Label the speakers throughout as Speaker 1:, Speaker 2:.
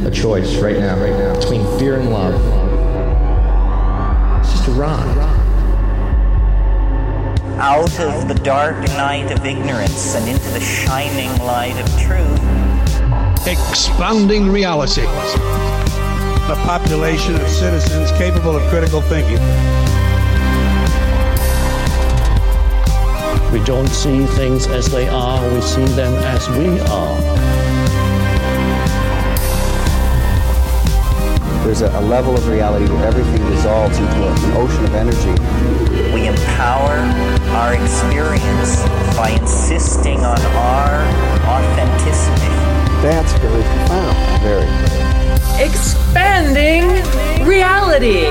Speaker 1: a choice right now, between fear and love. It's just a ride.
Speaker 2: Out of the dark night of ignorance and into the shining light of truth.
Speaker 3: Expanding reality.
Speaker 4: A population of citizens capable of critical thinking.
Speaker 5: We don't see things as they are, we see them as we are.
Speaker 6: There's a level of reality where everything dissolves into an ocean of energy.
Speaker 2: We empower our experience by insisting on our authenticity.
Speaker 6: That's very profound. Very.
Speaker 7: Expanding reality.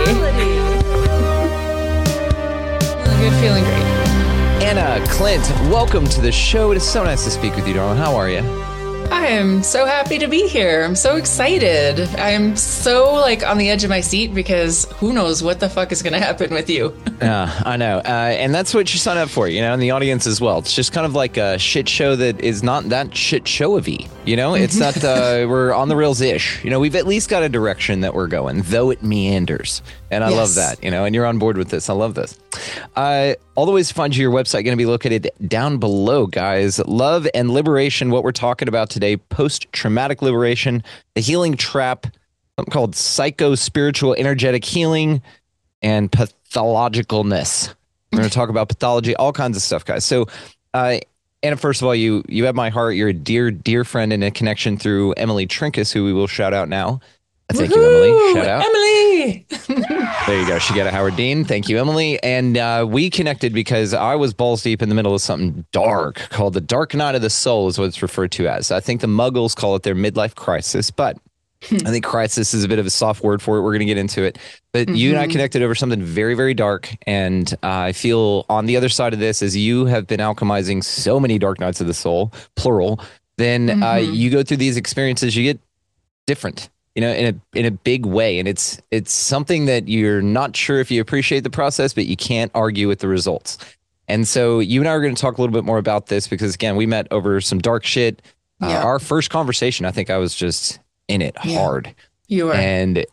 Speaker 7: Feeling good, feeling great.
Speaker 8: Anna, Clint, welcome to the show. It is so nice to speak with you, darling. How are you?
Speaker 7: I am so happy to be here. I'm so excited. I'm so on the edge of my seat because who knows what the fuck is going to happen with you.
Speaker 8: Yeah, I know. And that's what you sign up for, and the audience as well. It's just kind of like a shit show that is not that shit show-y, It's not, we're on the rails-ish. We've at least got a direction that we're going, though it meanders. And I love that, and you're on board with this. I love this. All the ways to find your website going to be located down below, guys. Love and liberation, what we're talking about today, post-traumatic liberation, the healing trap, something called psycho-spiritual energetic healing, and pathologicalness. We're going to talk about pathology, all kinds of stuff, guys. So, Anna, first of all, you have my heart. You're a dear, dear friend and a connection through Emily Trinkus, who we will shout out now. Thank you, Emily. Shout out.
Speaker 7: Emily!
Speaker 8: There you go. She got a Howard Dean. Thank you, Emily. And we connected because I was balls deep in the middle of something dark called the Dark Night of the Soul is what it's referred to as. I think the Muggles call it their midlife crisis, but I think crisis is a bit of a soft word for it. We're going to get into it. But you and I connected over something very, very dark. And I feel on the other side of this, as you have been alchemizing so many dark nights of the soul, plural, then you go through these experiences, you get different. In a big way. And it's something that you're not sure if you appreciate the process, but you can't argue with the results. And so you and I are going to talk a little bit more about this because, again, we met over some dark shit. Our first conversation, I think I was just in it hard.
Speaker 7: You were.
Speaker 8: And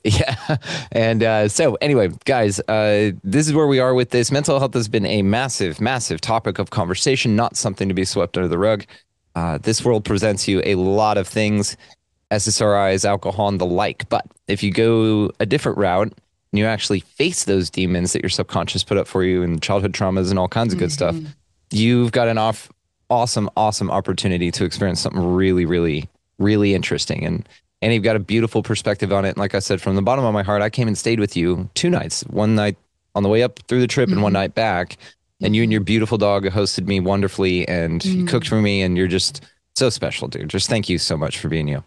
Speaker 8: so anyway, guys, this is where we are with this. Mental health has been a massive, massive topic of conversation, not something to be swept under the rug. This world presents you a lot of things. SSRIs, alcohol, and the like. But if you go a different route and you actually face those demons that your subconscious put up for you and childhood traumas and all kinds of good stuff, you've got an awesome opportunity to experience something really, really, really interesting. And you've got a beautiful perspective on it. And like I said, from the bottom of my heart, I came and stayed with you 2 nights, one night on the way up through the trip and one night back. And you and your beautiful dog hosted me wonderfully and you cooked for me. And you're just so special, dude. Just thank you so much for being you.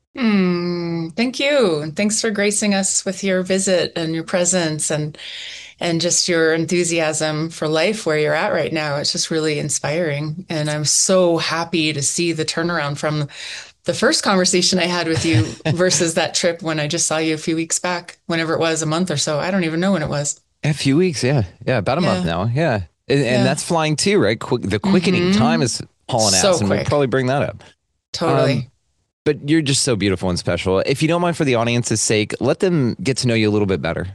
Speaker 7: Thank you. Thanks for gracing us with your visit and your presence and just your enthusiasm for life where you're at right now. It's just really inspiring. And I'm so happy to see the turnaround from the first conversation I had with you versus that trip when I just saw you a few weeks back, whenever it was, a month or so. I don't even know when it was.
Speaker 8: A few weeks, yeah. Yeah, about a month now, yeah. And that's flying too, right? The quickening time is hauling ass,
Speaker 7: So
Speaker 8: and we'll
Speaker 7: quick.
Speaker 8: probably bring that up.
Speaker 7: Totally.
Speaker 8: But you're just so beautiful and special. If you don't mind, for the audience's sake, let them get to know you a little bit better,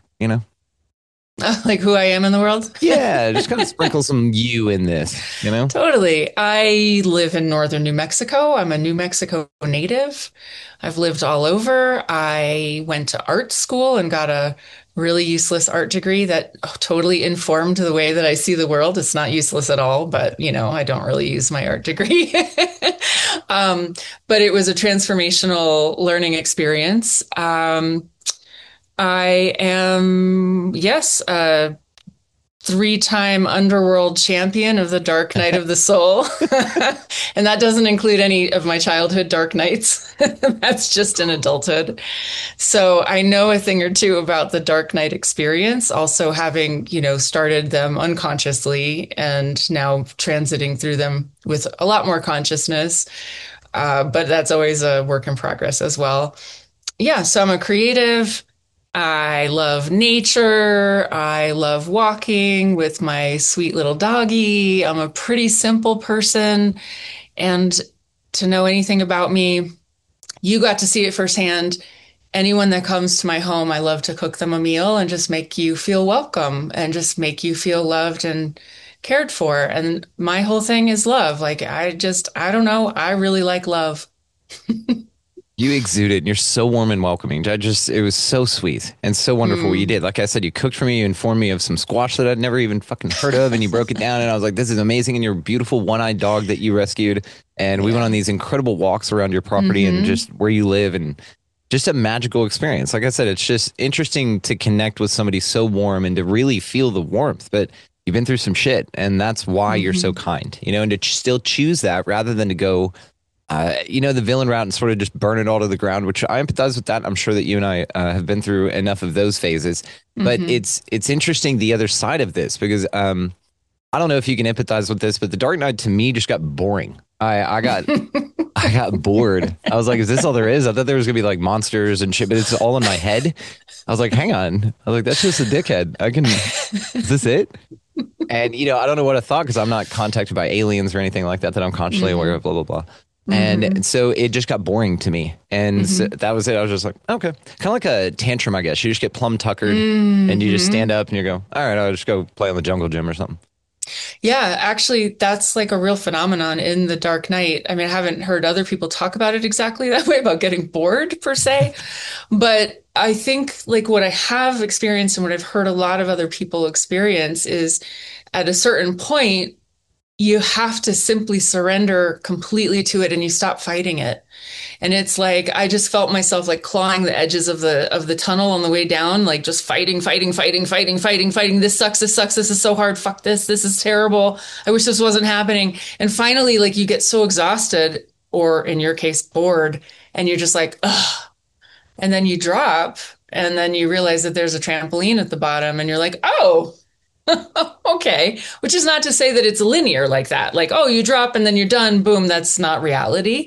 Speaker 7: Like who I am in the world?
Speaker 8: Yeah, just kind of sprinkle some you in this,
Speaker 7: Totally. I live in northern New Mexico. I'm a New Mexico native. I've lived all over. I went to art school and got a really useless art degree that totally informed the way that I see the world. It's not useless at all, but I don't really use my art degree. But it was a transformational learning experience. I am, yes, a 3-time underworld champion of the Dark Night of the Soul. And that doesn't include any of my childhood dark nights. That's just in adulthood. So I know a thing or two about the dark night experience, also having, started them unconsciously and now transiting through them with a lot more consciousness. But that's always a work in progress as well. Yeah, so I'm a creative. I love nature. I love walking with my sweet little doggy. I'm a pretty simple person. And to know anything about me, you got to see it firsthand anyone that comes to my home, I love to cook them a meal and just make you feel welcome and just make you feel loved and cared for. And my whole thing is love. Like, I don't know. I really like love.
Speaker 8: You exude it, and you're so warm and welcoming. It was so sweet and so wonderful what you did. Like I said, you cooked for me, you informed me of some squash that I'd never even fucking heard of, and you broke it down, and I was like, this is amazing. And your beautiful one-eyed dog that you rescued. And we went on these incredible walks around your property and just where you live, and just a magical experience. Like I said, it's just interesting to connect with somebody so warm and to really feel the warmth. But you've been through some shit, and that's why you're so kind, and to still choose that rather than to go the villain route and sort of just burn it all to the ground, which I empathize with that. I'm sure that you and I have been through enough of those phases, but it's interesting the other side of this, because I don't know if you can empathize with this, but the Dark Knight to me just got boring. I got I got bored. I was like, is this all there is? I thought there was gonna be like monsters and shit, but it's all in my head. I was like, hang on. I was like, that's just a dickhead. Is this it? And I don't know what I thought, because I'm not contacted by aliens or anything like that I'm consciously aware of, blah blah blah. And so it just got boring to me. And so that was it. I was just like, okay. Kind of like a tantrum, I guess. You just get plumb tuckered and you just stand up and you go, all right, I'll just go play on the jungle gym or something.
Speaker 7: Yeah, actually, that's like a real phenomenon in The Dark Knight. I mean, I haven't heard other people talk about it exactly that way, about getting bored per se. But I think like what I have experienced and what I've heard a lot of other people experience is at a certain point, you have to simply surrender completely to it and you stop fighting it. And it's like, I just felt myself like clawing the edges of the tunnel on the way down, like just fighting. This sucks. This is so hard. Fuck this. This is terrible. I wish this wasn't happening. And finally, like you get so exhausted, or in your case, bored, and you're just like, ugh. And then you drop, and then you realize that there's a trampoline at the bottom, and you're like, oh, okay. Which is not to say that it's linear like that. Like, oh, you drop and then you're done. Boom. That's not reality.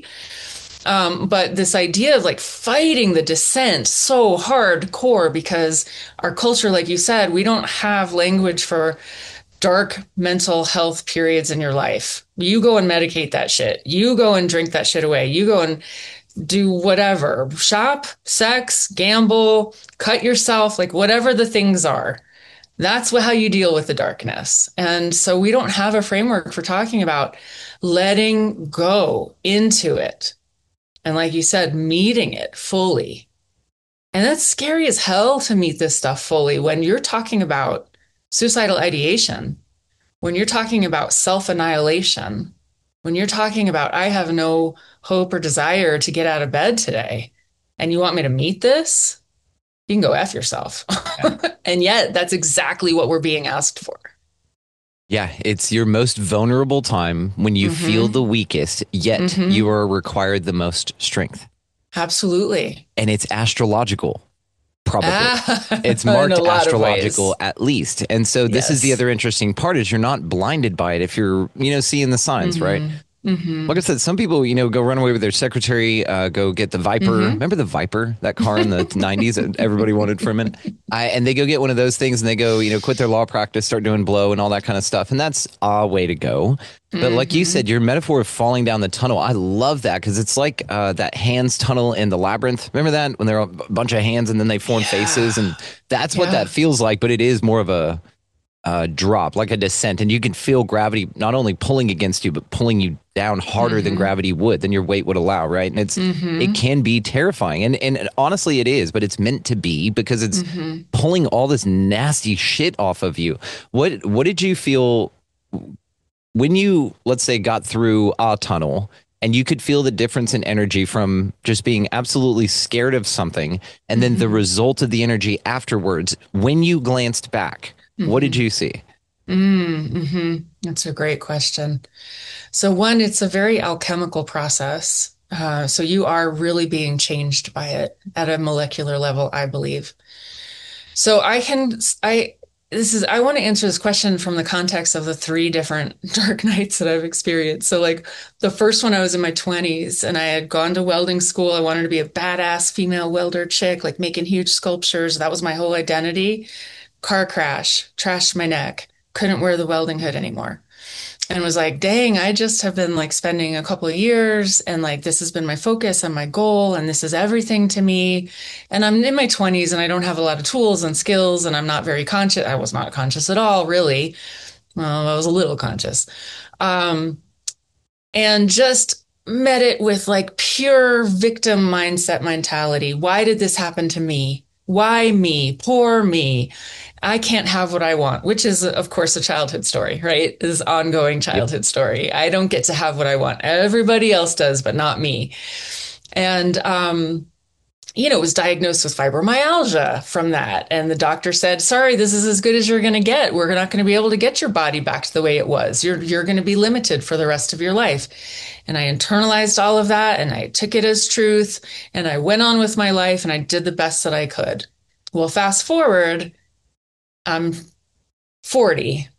Speaker 7: But this idea of like fighting the descent so hardcore, because our culture, like you said, we don't have language for dark mental health periods in your life. You go and medicate that shit. You go and drink that shit away. You go and do whatever, shop, sex, gamble, cut yourself, like whatever the things are. That's how you deal with the darkness. And so we don't have a framework for talking about letting go into it. And like you said, meeting it fully. And that's scary as hell to meet this stuff fully when you're talking about suicidal ideation, when you're talking about self-annihilation, when you're talking about, I have no hope or desire to get out of bed today, and you want me to meet this? You can go F yourself. And yet that's exactly what we're being asked for.
Speaker 8: Yeah, it's your most vulnerable time when you feel the weakest, yet you are required the most strength.
Speaker 7: Absolutely.
Speaker 8: And it's astrological, probably. It's marked astrological at least. And so this is the other interesting part, is you're not blinded by it if you're, seeing the signs, right? Like I said, some people, go run away with their secretary, go get the Viper. Remember the Viper, that car in the 90s that everybody wanted for a minute? And they go get one of those things and they go, quit their law practice, start doing blow and all that kind of stuff. And that's a way to go. But like you said, your metaphor of falling down the tunnel, I love that, because it's like that hands tunnel in the Labyrinth. Remember that? When there are a bunch of hands and then they form faces, and that's what that feels like. But it is more of a drop, like a descent, and you can feel gravity not only pulling against you, but pulling you down harder than gravity would, than your weight would allow, right? And it can be terrifying, and honestly it is, but it's meant to be, because it's pulling all this nasty shit off of you. What did you feel when you, let's say, got through a tunnel and you could feel the difference in energy from just being absolutely scared of something, and then the result of the energy afterwards when you glanced back? What did you see?
Speaker 7: That's a great question. So one, it's a very alchemical process. So you are really being changed by it at a molecular level, I believe. So I want to answer this question from the context of the 3 different dark nights that I've experienced. So like the first one, I was in my 20s and I had gone to welding school. I wanted to be a badass female welder chick, like making huge sculptures. That was my whole identity. Car crash, trashed my neck, couldn't wear the welding hood anymore. and was like, dang, I just have been like spending a couple of years and like this has been my focus and my goal and this is everything to me. And I'm in my 20s and I don't have a lot of tools and skills and I'm not very conscious. I was not conscious at all, really. Well, I was a little conscious. And just met it with like pure victim mindset mentality. Why did this happen to me? Why me? Poor me. I can't have what I want, which is, of course, a childhood story, right? This ongoing childhood story. I don't get to have what I want. Everybody else does, but not me. And, was diagnosed with fibromyalgia from that. And the doctor said, sorry, this is as good as you're going to get. We're not going to be able to get your body back to the way it was. You're going to be limited for the rest of your life. And I internalized all of that and I took it as truth and I went on with my life and I did the best that I could. Well, fast forward, I'm 40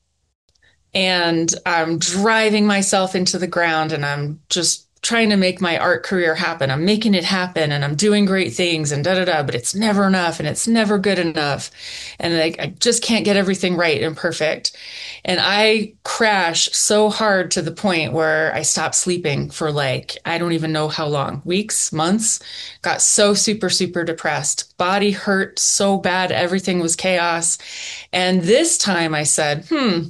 Speaker 7: and I'm driving myself into the ground and I'm just trying to make my art career happen. I'm making it happen and I'm doing great things and but it's never enough and it's never good enough. And I just can't get everything right and perfect. And I crash so hard to the point where I stopped sleeping for like, I don't even know how long, weeks, months, got so super, super depressed. Body hurt so bad. Everything was chaos. And this time I said,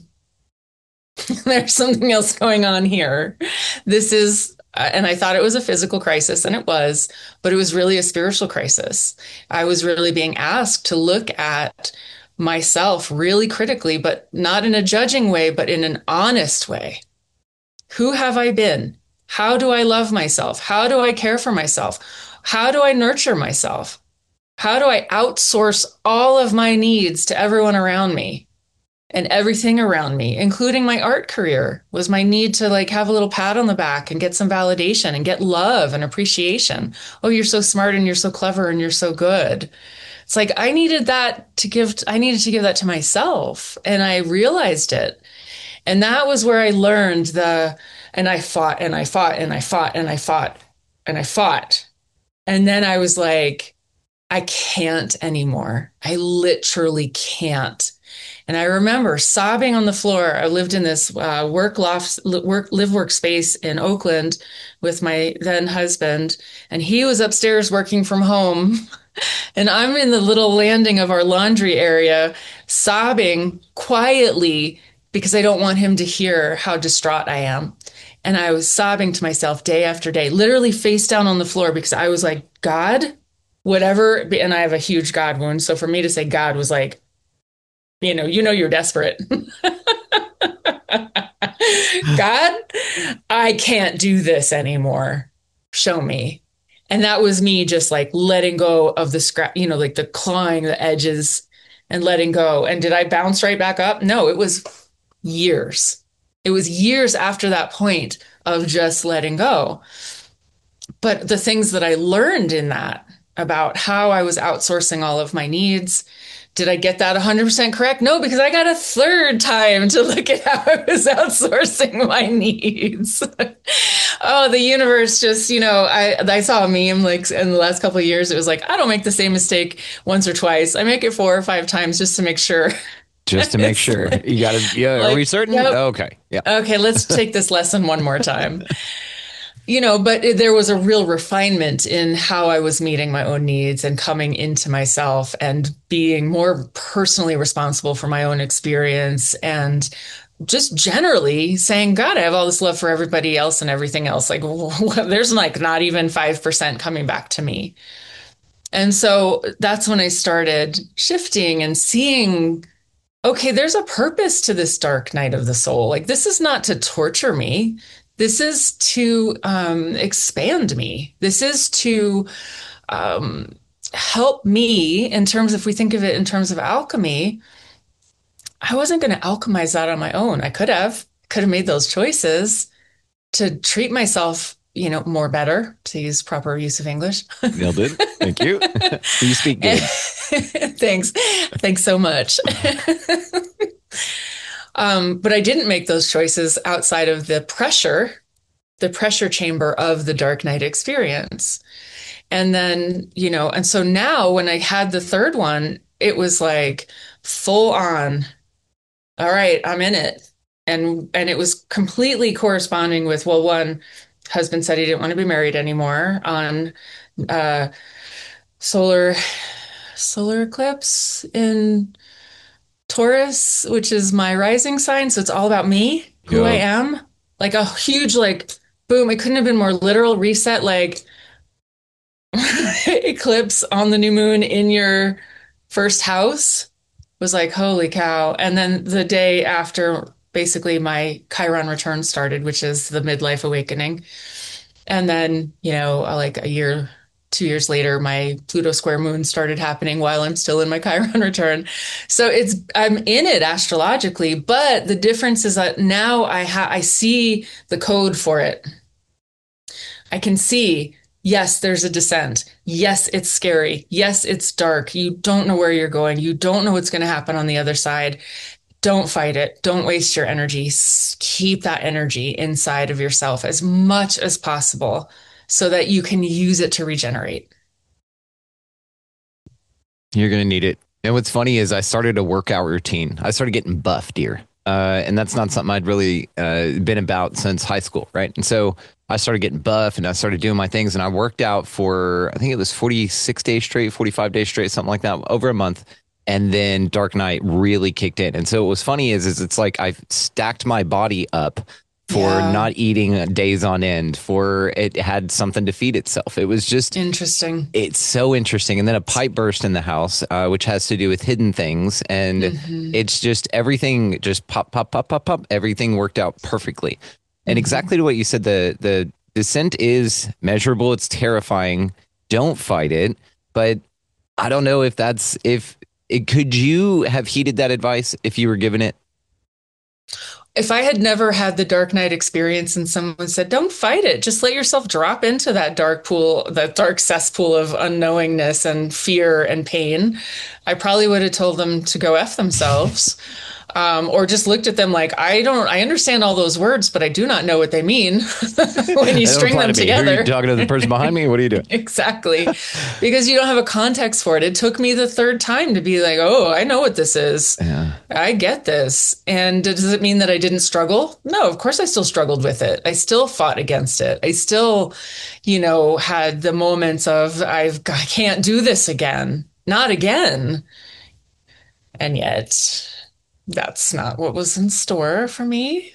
Speaker 7: there's something else going on here. This is, and I thought it was a physical crisis, and it was, but it was really a spiritual crisis. I was really being asked to look at myself really critically, but not in a judging way, but in an honest way. Who have I been? How do I love myself? How do I care for myself? How do I nurture myself? How do I outsource all of my needs to everyone around me? And everything around me, including my art career, was my need to like have a little pat on the back and get some validation and get love and appreciation. Oh, you're so smart and you're so clever and you're so good. It's like I needed to give that to myself. And I realized it. And that was where I learned and I fought and I fought and I fought and I fought and I fought. And then I was like, I can't anymore. I literally can't. And I remember sobbing on the floor. I lived in this live work space in Oakland with my then husband, and he was upstairs working from home. And I'm in the little landing of our laundry area, sobbing quietly because I don't want him to hear how distraught I am. And I was sobbing to myself day after day, literally face down on the floor because I was like, God, whatever. And I have a huge God wound. So for me to say God was like, you're desperate. God, I can't do this anymore. Show me. And that was me just like letting go of the scrap, like the clawing the edges and letting go. And did I bounce right back up? No, it was years. It was years after that point of just letting go. But the things that I learned in that about how I was outsourcing all of my needs, did I get that 100% correct? No, because I got a third time to look at how I was outsourcing my needs. Oh, the universe just, I saw a meme like in the last couple of years. It was like, I don't make the same mistake once or twice. I make it 4 or 5 times just to make sure.
Speaker 8: Just to make sure. You got to, are we certain?
Speaker 7: Yep.
Speaker 8: Okay. Yeah.
Speaker 7: Okay, let's take this lesson one more time. But there was a real refinement in how I was meeting my own needs and coming into myself and being more personally responsible for my own experience and just generally saying, God, I have all this love for everybody else and everything else. Like there's like not even 5% coming back to me. And so that's when I started shifting and seeing, okay, there's a purpose to this dark night of the soul. Like this is not to torture me. This is to expand me. This is to help me in terms, if we think of it in terms of alchemy, I wasn't going to alchemize that on my own. I could have made those choices to treat myself, more better, to use proper use of English.
Speaker 8: Nailed it. Thank you. You speak good.
Speaker 7: Thanks. Thanks so much. But I didn't make those choices outside of the pressure chamber of the dark night experience. And then, and so now when I had the third one, it was like full on. All right, I'm in it. And it was completely corresponding with, well, one, husband said he didn't want to be married anymore on uh, solar eclipse in Taurus, which is my rising sign. So it's all about me, who I am. Like a huge, like, boom. It couldn't have been more literal reset, like eclipse on the new moon in your first house was like, holy cow. And then the day after, basically my Chiron return started, which is the midlife awakening. And then, like a year, 2 years later, my Pluto square moon started happening while I'm still in my Chiron return. So I'm in it astrologically, but the difference is that now I see the code for it. I can see, yes, there's a descent. Yes, it's scary. Yes, it's dark. You don't know where you're going. You don't know what's going to happen on the other side. Don't fight it. Don't waste your energy. Keep that energy inside of yourself as much as possible so that you can use it to regenerate.
Speaker 8: You're going to need it. And what's funny is I started a workout routine. I started getting buff, dear. And that's not something I'd really been about since high school, right? And so I started getting buff and I started doing my things and I worked out for, I think it was 46 days straight, 45 days straight, something like that, over a month. And then Dark Night really kicked in. And so what was funny is it's like I've stacked my body up for not eating days on end, for it had something to feed itself. It was just
Speaker 7: interesting.
Speaker 8: It's so interesting. And then a pipe burst in the house, which has to do with hidden things. And it's just everything just pop, pop, pop, pop, pop. Everything worked out perfectly. And exactly to what you said, the descent is measurable. It's terrifying. Don't fight it. But I don't know if could you have heeded that advice if you were given it?
Speaker 7: If I had never had the Dark Night experience and someone said, don't fight it, just let yourself drop into that dark pool, that dark cesspool of unknowingness and fear and pain, I probably would have told them to go F themselves. Or just looked at them like, I understand all those words, but I do not know what they mean when you string them together.
Speaker 8: Are you talking to the person behind me? What are you doing?
Speaker 7: Exactly. Because you don't have a context for it. It took me the third time to be like, oh, I know what this is. Yeah. I get this. And does it mean that I didn't struggle? No, of course I still struggled with it. I still fought against it. I still, had the moments of, I can't do this again. Not again. And yet that's not what was in store for me.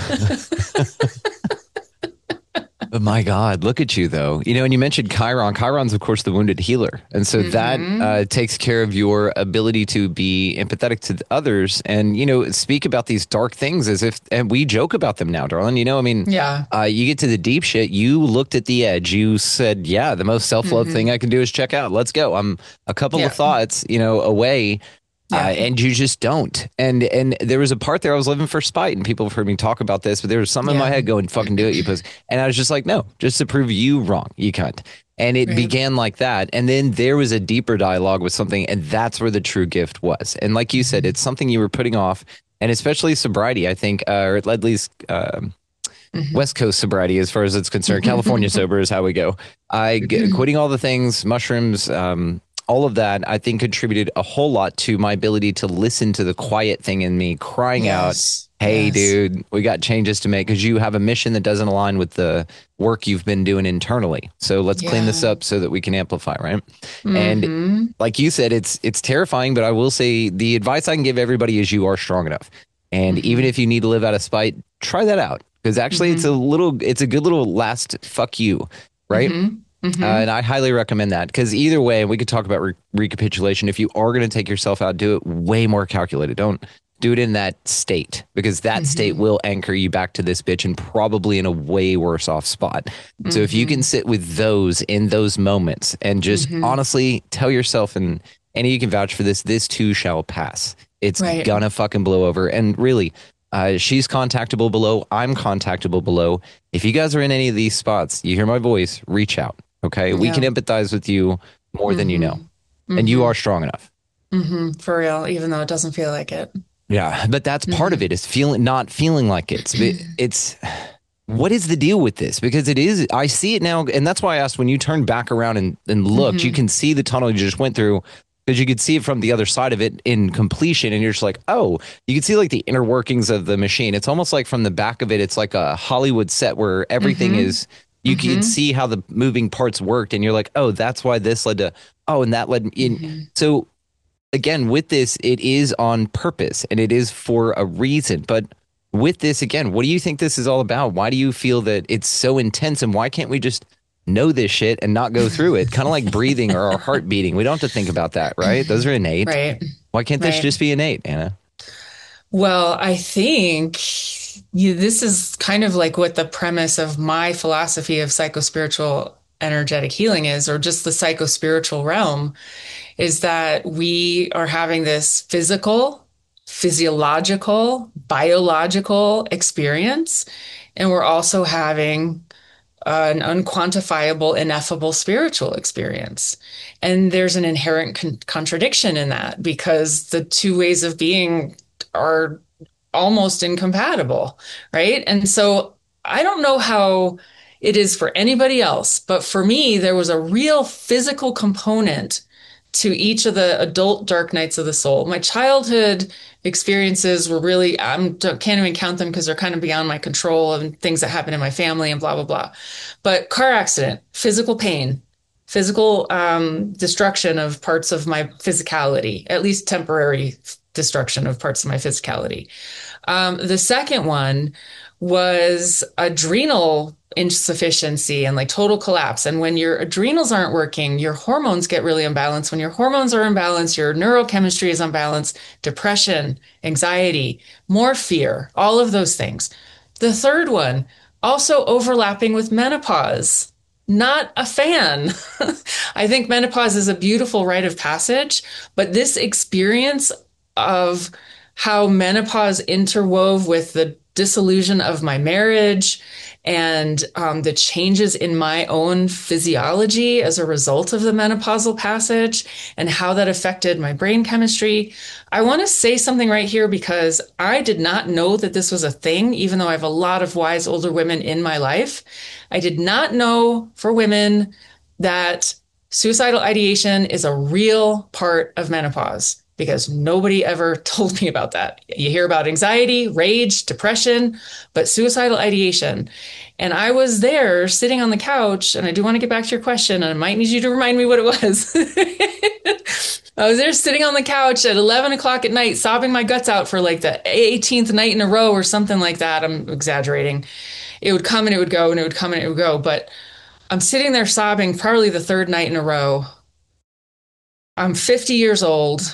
Speaker 8: But my God, look at you though. And you mentioned Chiron. Chiron's, of course, the wounded healer. And so that takes care of your ability to be empathetic to others and, speak about these dark things as if, and we joke about them now, darling. You get to the deep shit. You looked at the edge. You said, yeah, the most self-love thing I can do is check out. Let's go. I'm a couple of thoughts, away. And you just don't. And there was a part there I was living for spite, and people have heard me talk about this, but there was some in my head going, fucking do it, you pussy. And I was just like, no, just to prove you wrong, you cunt. And it began like that. And then there was a deeper dialogue with something, and that's where the true gift was. And like you said, it's something you were putting off, and especially sobriety, I think, or at least West Coast sobriety as far as it's concerned. California sober is how we go. Quitting all the things, mushrooms, all of that, I think, contributed a whole lot to my ability to listen to the quiet thing in me crying out, hey, dude, we got changes to make because you have a mission that doesn't align with the work you've been doing internally. So let's clean this up so that we can amplify, right? And like you said, it's terrifying, but I will say the advice I can give everybody is you are strong enough. And even if you need to live out of spite, try that out. Because actually it's a good little last fuck you, right? And I highly recommend that because either way, and we could talk about recapitulation. If you are going to take yourself out, do it way more calculated. Don't do it in that state because that state will anchor you back to this bitch and probably in a way worse off spot. So if you can sit with those in those moments and just honestly tell yourself, and you can vouch for this too shall pass. It's gonna fucking blow over. And really, she's contactable below. I'm contactable below. If you guys are in any of these spots, you hear my voice, reach out. Okay, we can empathize with you more than you know, and you are strong enough.
Speaker 7: For real, even though it doesn't feel like it.
Speaker 8: Yeah, but that's part of it is not feeling like it. It's what is the deal with this? Because it is. I see it now, and that's why I asked when you turn back around and looked, you can see the tunnel you just went through. because you could see it from the other side of it in completion, and you're just like, oh, you can see like the inner workings of the machine. It's almost like from the back of it, it's like a Hollywood set where everything is, you can see how the moving parts worked, and you're like, oh, that's why this led to, oh, and that led in. So again, with this, it is on purpose and it is for a reason. But with this, again, what do you think this is all about? Why do you feel that it's so intense, and why can't we just know this shit and not go through it? Kind of like breathing or our heart beating. We don't have to think about that, right? Those are innate.
Speaker 7: Right.
Speaker 8: Why can't this just be innate, Anna?
Speaker 7: Well, I think this is kind of like what the premise of my philosophy of psychospiritual energetic healing is, or just the psychospiritual realm, is that we are having this physical, physiological, biological experience, and we're also having an unquantifiable, ineffable spiritual experience. And there's an inherent contradiction in that, because the two ways of being are almost incompatible, right? And so I don't know how it is for anybody else, but for me, there was a real physical component to each of the adult dark nights of the soul. My childhood experiences were really, can't even count them because they're kind of beyond my control, and things that happen in my family and blah, blah, blah. But car accident, physical pain, physical destruction of parts of my physicality, at least temporary destruction of parts of my physicality. The second one was adrenal insufficiency and like total collapse. And when your adrenals aren't working, your hormones get really imbalanced. When your hormones are imbalanced, your neurochemistry is unbalanced, depression, anxiety, more fear, all of those things. The third one, also overlapping with menopause. Not a fan. I think menopause is a beautiful rite of passage, but this experience of how menopause interwove with the dissolution of my marriage and the changes in my own physiology as a result of the menopausal passage, and how that affected my brain chemistry. I want to say something right here, because I did not know that this was a thing, even though I have a lot of wise older women in my life. I did not know for women that suicidal ideation is a real part of menopause, because nobody ever told me about that. You hear about anxiety, rage, depression, but suicidal ideation. And I was there sitting on the couch, and I do want to get back to your question, and I might need you to remind me what it was. I was there sitting on the couch at 11 o'clock at night, sobbing my guts out for like the 18th night in a row or something like that. I'm exaggerating. It would come and it would go, and it would come and it would go. But I'm sitting there sobbing probably the third night in a row. I'm 50 years old.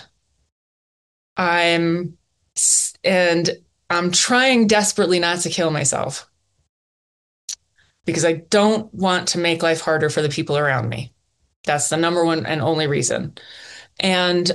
Speaker 7: I'm trying desperately not to kill myself, because I don't want to make life harder for the people around me. That's the number one and only reason. And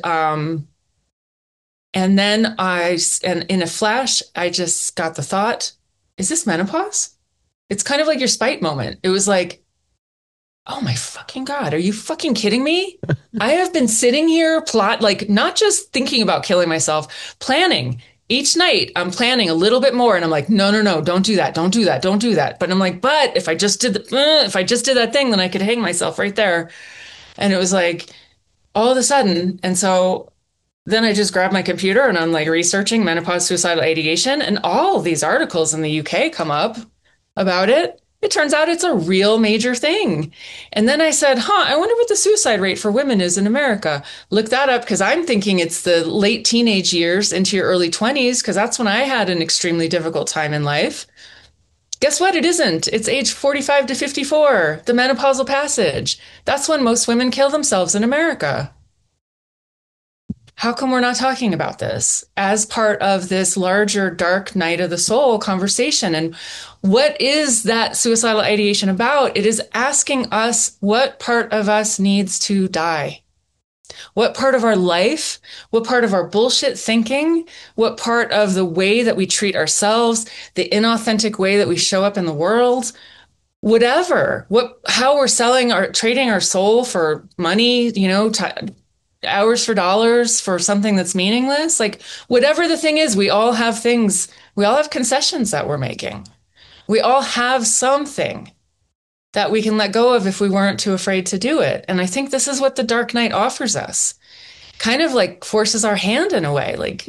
Speaker 7: then in a flash, I just got the thought, is this menopause? It's kind of like your spite moment. It was like, oh my fucking God, are you fucking kidding me? I have been sitting here not just thinking about killing myself, planning. Each night I'm planning a little bit more, and I'm like, no, don't do that. Don't do that. Don't do that. But I'm like, but if I just did that thing, then I could hang myself right there. And it was like all of a sudden. And so then I just grabbed my computer and I'm like researching menopause suicidal ideation, and all of these articles in the UK come up about it. It turns out it's a real major thing. And then I said, I wonder what the suicide rate for women is in America. Look that up, because I'm thinking it's the late teenage years into your early 20s, because that's when I had an extremely difficult time in life. Guess what? It isn't. It's age 45 to 54, the menopausal passage. That's when most women kill themselves in America. How come we're not talking about this as part of this larger dark night of the soul conversation? And what is that suicidal ideation about? It is asking us what part of us needs to die. What part of our life, what part of our bullshit thinking, what part of the way that we treat ourselves, the inauthentic way that we show up in the world, whatever, how we're trading our soul for money, hours for dollars for something that's meaningless. Like whatever the thing is, we all have things, we all have concessions that we're making. We all have something that we can let go of if we weren't too afraid to do it. And I think this is what the dark night offers us. kind of like forces our hand in a way. Like,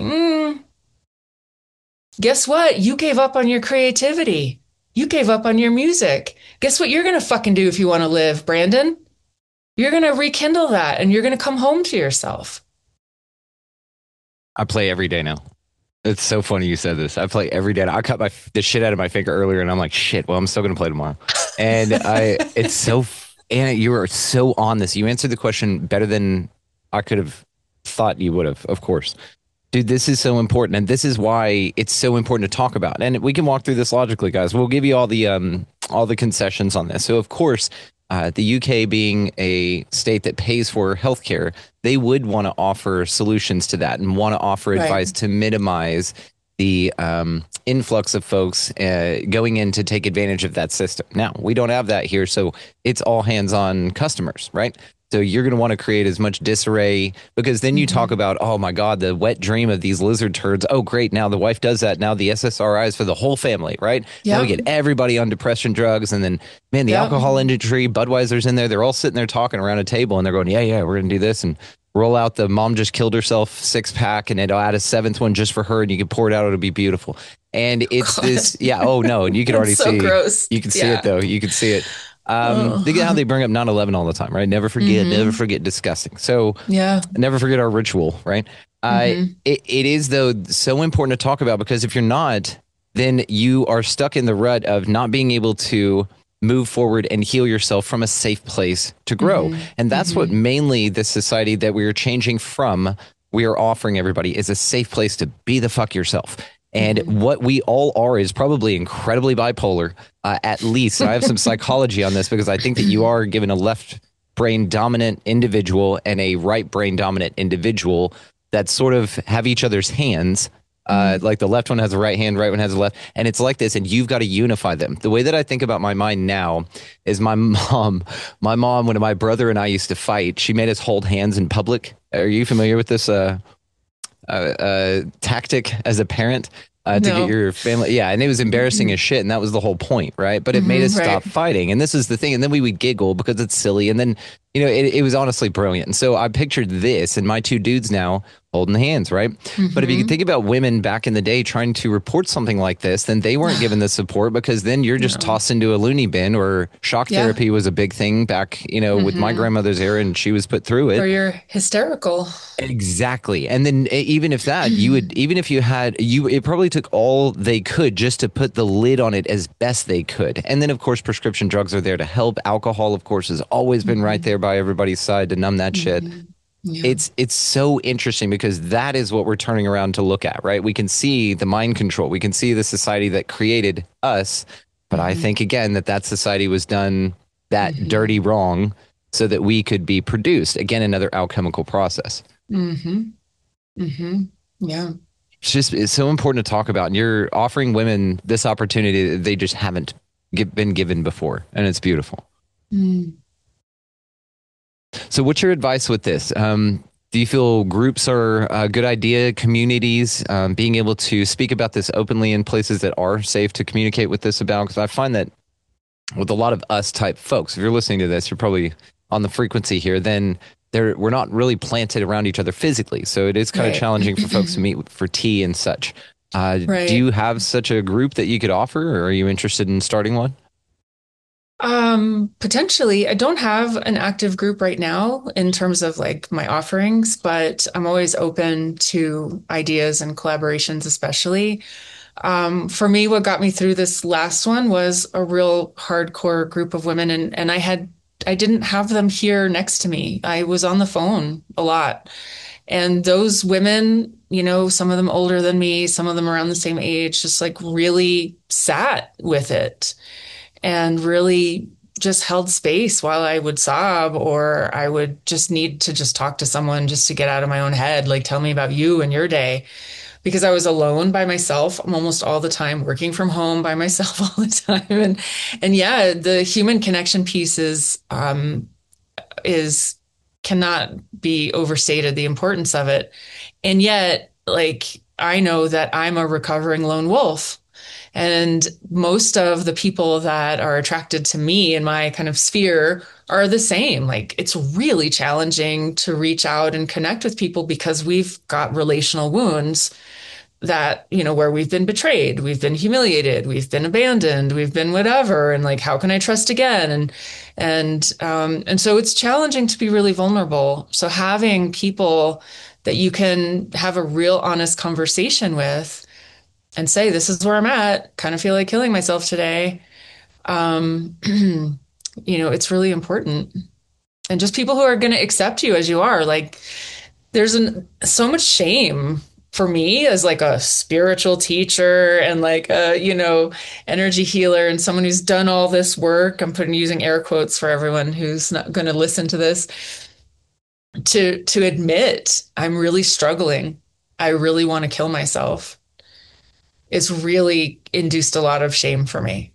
Speaker 7: guess what? You gave up on your creativity. You gave up on your music. Guess what you're going to fucking do if you want to live, Brandon? You're going to rekindle that and you're going to come home to yourself.
Speaker 8: I play every day now. It's so funny you said this. I play every day. I cut the shit out of my finger earlier, and I'm like, shit. Well, I'm still gonna play tomorrow. And it's so. Anna, you are so on this. You answered the question better than I could have thought you would have. Of course, dude. This is so important, and this is why it's so important to talk about. And we can walk through this logically, guys. We'll give you all the concessions on this. So, of course. The UK being a state that pays for healthcare, they would want to offer solutions to that and want to offer advice to minimize the influx of folks going in to take advantage of that system. Now, we don't have that here, so it's all hands on customers, right? So you're going to want to create as much disarray because then you talk about, oh my God, the wet dream of these lizard turds. Oh, great. Now the wife does that. Now the SSRI is for the whole family, right? Now we get everybody on depression drugs. And then, man, the alcohol industry, Budweiser's in there. They're all sitting there talking around a table and they're going, yeah, we're going to do this. And roll out the mom just killed herself 6-pack and it'll add a 7th one just for her. And you can pour it out. It'll be beautiful. And it's this. Yeah. Oh, no. And you can already see.
Speaker 7: Gross.
Speaker 8: You can see it, though. You can see it. Think of how they bring up 9/11 all the time, right? Never forget, disgusting. So never forget our ritual, right? It is, though, so important to talk about because if you're not, then you are stuck in the rut of not being able to move forward and heal yourself from a safe place to grow. And that's what mainly this society that we are changing from, we are offering everybody is a safe place to be the fuck yourself. And what we all are is probably incredibly bipolar, at least. And I have some psychology on this because I think that you are given a left brain dominant individual and a right brain dominant individual that sort of have each other's hands. Like the left one has a right hand, right one has a left. And it's like this, and you've got to unify them. The way that I think about my mind now is my mom, when my brother and I used to fight, she made us hold hands in public. Are you familiar with this tactic as a parent to get your family? Yeah. And it was embarrassing as shit. And that was the whole point. Right. But it made us stop fighting. And this is the thing. And then we would giggle because it's silly. And then, it was honestly brilliant. And so I pictured this and my two dudes now holding hands. Right. But if you can think about women back in the day trying to report something like this, then they weren't given the support because then you're just tossed into a loony bin, or shock therapy was a big thing back, with my grandmother's era, and she was put through it.
Speaker 7: Or you're hysterical.
Speaker 8: Exactly. And then even if that, it probably took all they could just to put the lid on it as best they could. And then of course, prescription drugs are there to help. Alcohol, of course, has always been right there by everybody's side to numb that shit. Yeah. It's so interesting because that is what we're turning around to look at, right? We can see the mind control. We can see the society that created us. But I think, again, that society was done that dirty wrong so that we could be produced. Again, another alchemical process.
Speaker 7: Yeah.
Speaker 8: It's so important to talk about. And you're offering women this opportunity that they just haven't been given before. And it's beautiful. So what's your advice with this? Do you feel groups are a good idea, communities, being able to speak about this openly in places that are safe to communicate with this about? Because I find that with a lot of us type folks, if you're listening to this, you're probably on the frequency here, then we're not really planted around each other physically. So it is kind of challenging for folks to meet for tea and such. Do you have such a group that you could offer, or are you interested in starting one?
Speaker 7: Potentially. I don't have an active group right now in terms of like my offerings, but I'm always open to ideas and collaborations, especially. For me, what got me through this last one was a real hardcore group of women, and I didn't have them here next to me. I was on the phone a lot. And those women, some of them older than me, some of them around the same age, just like really sat with it. And really just held space while I would sob, or I would just need to just talk to someone just to get out of my own head. Like, tell me about you and your day, because I was alone by myself. I'm almost all the time working from home by myself all the time. And yeah, the human connection piece cannot be overstated, the importance of it. And yet, like, I know that I'm a recovering lone wolf. And most of the people that are attracted to me in my kind of sphere are the same. Like, it's really challenging to reach out and connect with people because we've got relational wounds that, where we've been betrayed, we've been humiliated, we've been abandoned, we've been whatever. And like, how can I trust again? And so it's challenging to be really vulnerable. So having people that you can have a real honest conversation with and say, this is where I'm at, kind of feel like killing myself today. It's really important. And just people who are going to accept you as you are. Like, there's so much shame for me as like a spiritual teacher and like a, energy healer and someone who's done all this work. I'm using air quotes for everyone who's not going to listen to this, to admit I'm really struggling. I really want to kill myself. It's really induced a lot of shame for me.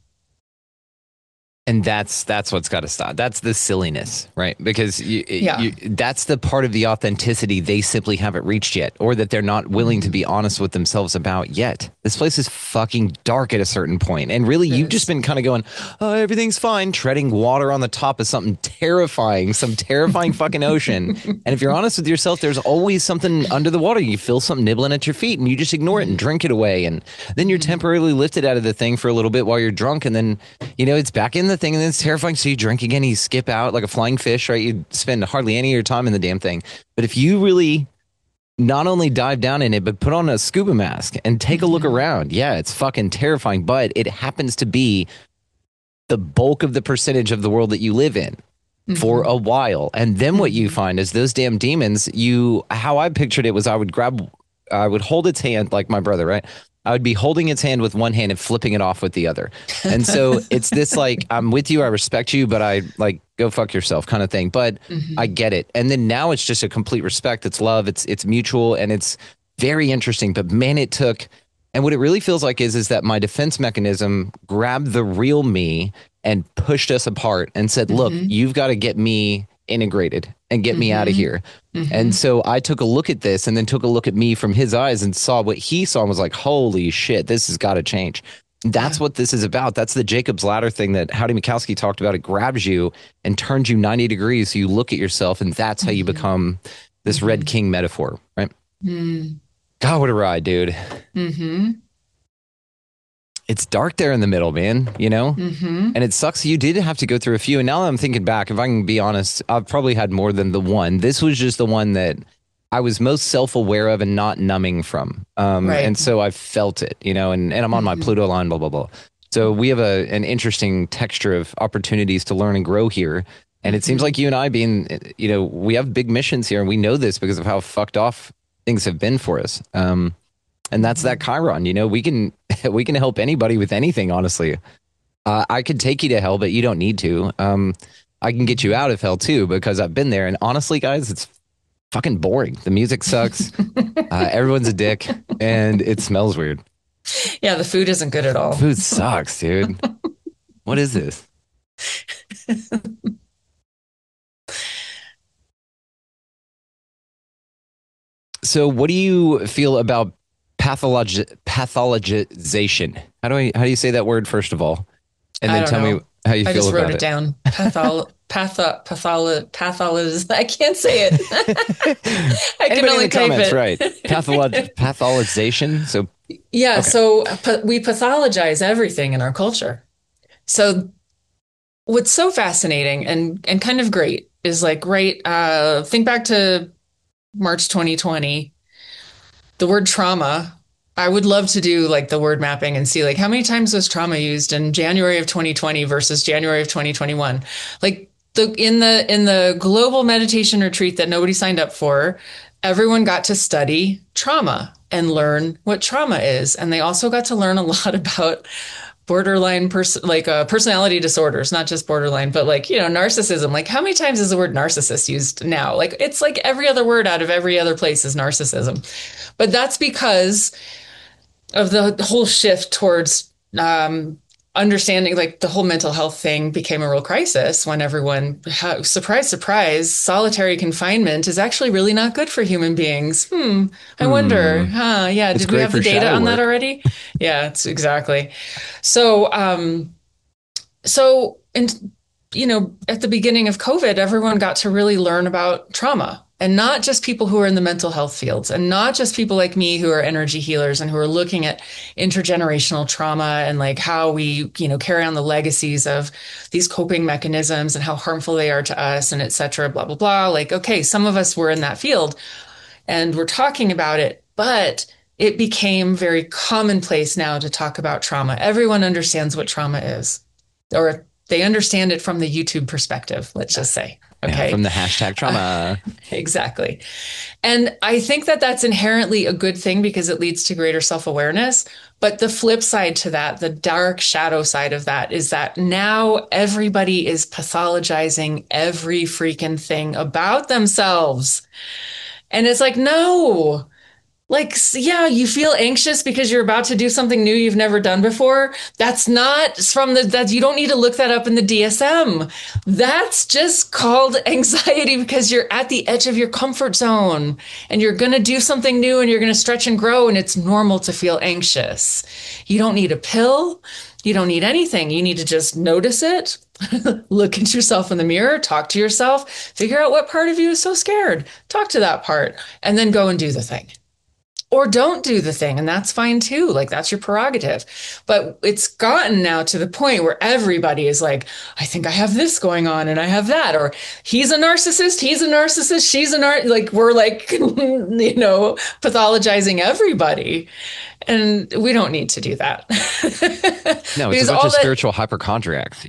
Speaker 8: And that's what's got to stop. That's the silliness, right? Because that's the part of the authenticity they simply haven't reached yet, or that they're not willing to be honest with themselves about yet. This place is fucking dark at a certain point. And really, you've just been kind of going, oh, everything's fine, treading water on the top of something terrifying, some terrifying fucking ocean. And if you're honest with yourself, there's always something under the water. You feel something nibbling at your feet and you just ignore it and drink it away. And then you're temporarily lifted out of the thing for a little bit while you're drunk. And then, it's back in the thing, and then it's terrifying. So you drink again, you skip out like a flying fish, right? You spend hardly any of your time in the damn thing. But if you really not only dive down in it, but put on a scuba mask and take a look around, it's fucking terrifying. But it happens to be the bulk of the percentage of the world that you live in for a while. And then what you find is those damn demons, how I pictured it was I would hold its hand like my brother, right? I would be holding its hand with one hand and flipping it off with the other. And so it's this like, I'm with you, I respect you, but I like, go fuck yourself kind of thing. But I get it. And then now it's just a complete respect. It's love. It's mutual. And it's very interesting. But man, it took, and what it really feels like is that my defense mechanism grabbed the real me and pushed us apart and said, look, you've got to get me integrated and get me out of here. And so I took a look at this and then took a look at me from his eyes and saw what he saw and was like, holy shit, this has got to change. That's what this is about. That's the Jacob's ladder thing that Howdy Mikowski talked about. It grabs you and turns you 90 degrees. So you look at yourself and that's how you become this Red King metaphor, right? God, what a ride, dude. It's dark there in the middle, man, and it sucks. You did have to go through a few. And now that I'm thinking back, if I can be honest, I've probably had more than the one. This was just the one that I was most self-aware of and not numbing from. Right. And so I felt it, and I'm on my Pluto line, blah, blah, blah. So we have an interesting texture of opportunities to learn and grow here. And it seems like you and I being, we have big missions here and we know this because of how fucked off things have been for us. And that's that Chiron, we can help anybody with anything, honestly. I could take you to hell, but you don't need to. I can get you out of hell too, because I've been there. And honestly, guys, it's fucking boring. The music sucks. Everyone's a dick and it smells weird.
Speaker 7: Yeah, the food isn't good at all.
Speaker 8: Food sucks, dude. What is this? So what do you feel about pathologization? How do you say that word first of all? And then tell me how you feel about it. I just wrote it
Speaker 7: down. I can't say it. I can only type it.
Speaker 8: Right. Pathologization. So
Speaker 7: yeah. Okay. So we pathologize everything in our culture. So what's so fascinating and kind of great is like, think back to March 2020, the word trauma. I would love to do like the word mapping and see like how many times was trauma used in January of 2020 versus January of 2021. Like in the global meditation retreat that nobody signed up for, everyone got to study trauma and learn what trauma is. And they also got to learn a lot about borderline personality disorders, not just borderline, but narcissism. Like how many times is the word narcissist used now? Like it's like every other word out of every other place is narcissism. But that's because of the whole shift towards understanding like the whole mental health thing became a real crisis when everyone, surprise, surprise, solitary confinement is actually really not good for human beings. I wonder, yeah.
Speaker 8: It's
Speaker 7: Did we
Speaker 8: great
Speaker 7: have the
Speaker 8: for
Speaker 7: data
Speaker 8: shadow
Speaker 7: on that
Speaker 8: work.
Speaker 7: already? Yeah, it's exactly. So, and at the beginning of COVID, everyone got to really learn about trauma, and not just people who are in the mental health fields, and not just people like me who are energy healers and who are looking at intergenerational trauma and like how we, carry on the legacies of these coping mechanisms and how harmful they are to us and et cetera, blah, blah, blah. Like, okay, some of us were in that field and we're talking about it, but it became very commonplace now to talk about trauma. Everyone understands what trauma is, or they understand it from the YouTube perspective, let's just say. Okay.
Speaker 8: Yeah, from the hashtag trauma.
Speaker 7: Exactly. And I think that that's inherently a good thing because it leads to greater self-awareness. But the flip side to that, the dark shadow side of that, is that now everybody is pathologizing every freaking thing about themselves. And it's like, no. Like, yeah, you feel anxious because you're about to do something new you've never done before. That's not that you don't need to look that up in the DSM. That's just called anxiety because you're at the edge of your comfort zone and you're going to do something new and you're going to stretch and grow. And it's normal to feel anxious. You don't need a pill. You don't need anything. You need to just notice it, look at yourself in the mirror, talk to yourself, figure out what part of you is so scared. Talk to that part and then go and do the thing. Or don't do the thing, and that's fine too. Like, that's your prerogative. But it's gotten now to the point where everybody is like, I think I have this going on and I have that. Or he's a narcissist, she's a like, we're like, pathologizing everybody. And we don't need to do that.
Speaker 8: No, it's a bunch of spiritual hypochondriacs,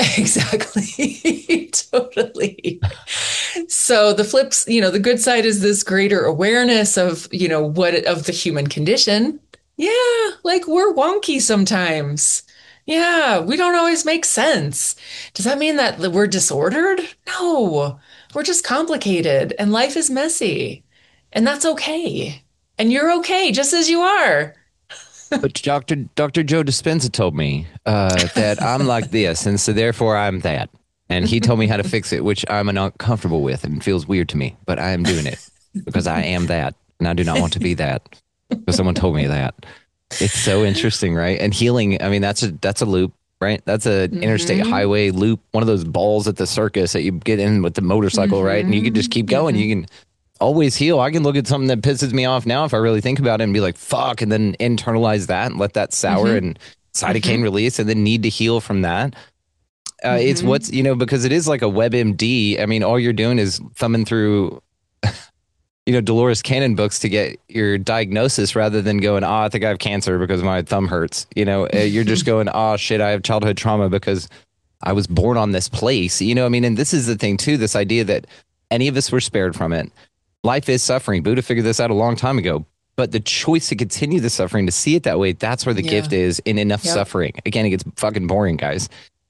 Speaker 7: Exactly. Totally. So the flips, the good side is this greater awareness of, of the human condition. Yeah, like we're wonky sometimes. Yeah, we don't always make sense. Does that mean that we're disordered? No, we're just complicated and life is messy. And that's okay. And you're okay just as you are.
Speaker 8: But Dr. Joe Dispenza told me that I'm like this, and so therefore I'm that. And he told me how to fix it, which I'm not comfortable with and feels weird to me. But I am doing it because I am that, and I do not want to be that. Because someone told me that. It's so interesting, right? And healing, I mean, that's a loop, right? That's an interstate highway loop, one of those balls at the circus that you get in with the motorcycle, right? And you can just keep going. You can always heal. I can look at something that pisses me off now if I really think about it and be like, fuck, and then internalize that and let that sour and cytokine release and then need to heal from that. It's what's, because it is like a WebMD. I mean, all you're doing is thumbing through, Dolores Cannon books to get your diagnosis rather than going, I think I have cancer because my thumb hurts. You're just going, shit, I have childhood trauma because I was born on this place. And this is the thing too, this idea that any of us were spared from it. Life is suffering. Buddha figured this out a long time ago. But the choice to continue the suffering, to see it that way, that's where the gift is in enough suffering. Again, it gets fucking boring, guys.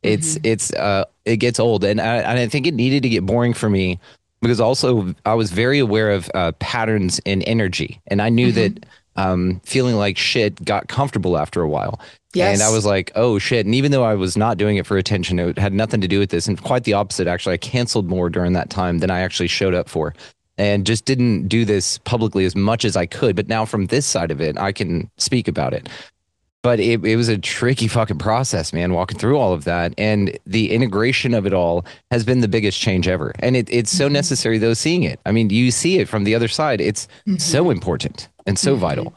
Speaker 8: It gets old. And I think it needed to get boring for me because also I was very aware of patterns in energy. And I knew that feeling like shit got comfortable after a while. Yes. And I was like, oh shit. And even though I was not doing it for attention, it had nothing to do with this. And quite the opposite, actually. I canceled more during that time than I actually showed up for. And just didn't do this publicly as much as I could. But now from this side of it, I can speak about it. But it was a tricky fucking process, man, walking through all of that. And the integration of it all has been the biggest change ever. And it's so necessary, though, seeing it. I mean, you see it from the other side. It's so important and so vital.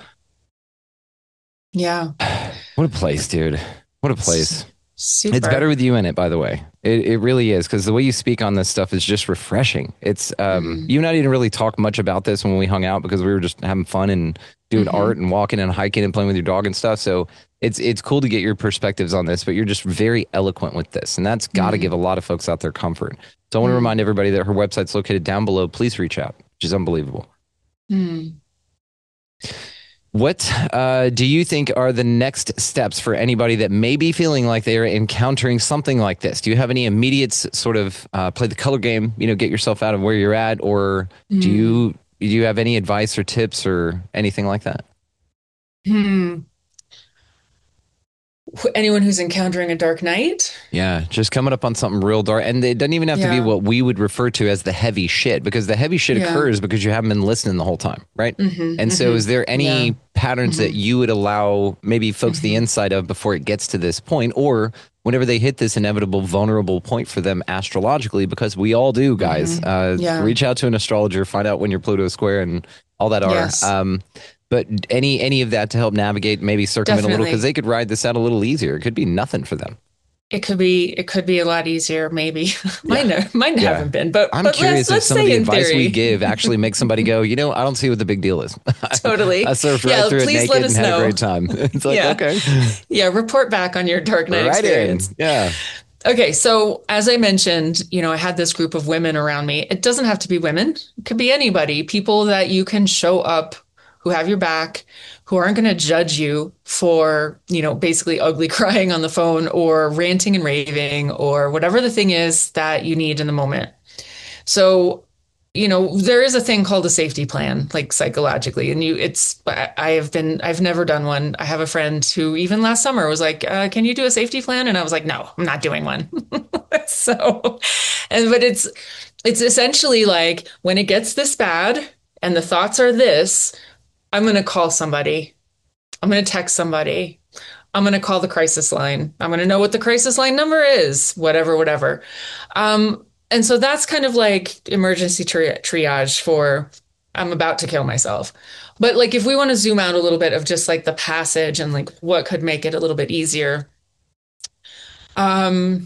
Speaker 7: Yeah.
Speaker 8: What a place, dude. What a place.
Speaker 7: Super.
Speaker 8: It's better with you in it, by the way. It really is, because the way you speak on this stuff is just refreshing. It's you and I didn't really talk much about this when we hung out because we were just having fun and doing art and walking and hiking and playing with your dog and stuff. So it's cool to get your perspectives on this, but you're just very eloquent with this, and that's got to give a lot of folks out there comfort. So I want to remind everybody that her website's located down below. Please reach out, which is unbelievable. What do you think are the next steps for anybody that may be feeling like they're encountering something like this? Do you have any immediate sort of play the color game, get yourself out of where you're at? Or do you have any advice or tips or anything like that?
Speaker 7: Anyone who's encountering a dark night.
Speaker 8: Yeah, just coming up on something real dark. And it doesn't even have to be
Speaker 7: Yeah.
Speaker 8: what we would refer to as the heavy shit, because the heavy shit
Speaker 7: Yeah.
Speaker 8: occurs because you haven't been listening the whole time, right? And so is there any
Speaker 7: Yeah.
Speaker 8: patterns that you would allow maybe folks the insight of before it gets to this point, or whenever they hit this inevitable vulnerable point for them astrologically, because we all do, guys.
Speaker 7: Yeah.
Speaker 8: Reach out to an astrologer, find out when your Pluto is square and all that are.
Speaker 7: Yes.
Speaker 8: But any of that to help navigate, maybe circumvent a little,
Speaker 7: Definitely.
Speaker 8: because they could ride this out a little easier. It could be nothing for them.
Speaker 7: It could be a lot easier, maybe. Mine
Speaker 8: Yeah.
Speaker 7: haven't been, but
Speaker 8: I'm
Speaker 7: but
Speaker 8: curious if
Speaker 7: let's
Speaker 8: some of
Speaker 7: say
Speaker 8: the
Speaker 7: in
Speaker 8: advice
Speaker 7: theory.
Speaker 8: we give actually makes somebody go, I don't see what the big deal is.
Speaker 7: Totally.
Speaker 8: I surfed
Speaker 7: Yeah,
Speaker 8: right through it
Speaker 7: please
Speaker 8: naked
Speaker 7: let
Speaker 8: and
Speaker 7: us
Speaker 8: had a
Speaker 7: know.
Speaker 8: great time. It's like,
Speaker 7: Yeah.
Speaker 8: okay,
Speaker 7: Yeah, report back on your dark night
Speaker 8: right
Speaker 7: experience.
Speaker 8: in. Yeah.
Speaker 7: Okay, so as I mentioned, I had this group of women around me. It doesn't have to be women. It could be anybody, people that you can show up who have your back, who aren't going to judge you for, basically ugly crying on the phone or ranting and raving or whatever the thing is that you need in the moment. So, there is a thing called a safety plan, like psychologically, and I've never done one. I have a friend who even last summer was like, can you do a safety plan? And I was like, no, I'm not doing one. But it's essentially like when it gets this bad and the thoughts are this, I'm going to call somebody. I'm going to text somebody. I'm going to call the crisis line. I'm going to know what the crisis line number is, whatever. And so that's kind of like emergency triage for I'm about to kill myself. But like if we want to zoom out a little bit of just like the passage and like what could make it a little bit easier, having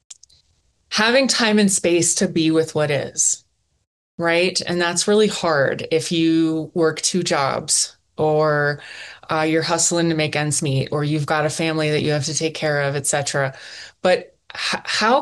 Speaker 7: time and space to be with what is, right? And that's really hard if you work 2 jobs or you're hustling to make ends meet, or you've got a family that you have to take care of, etc. But how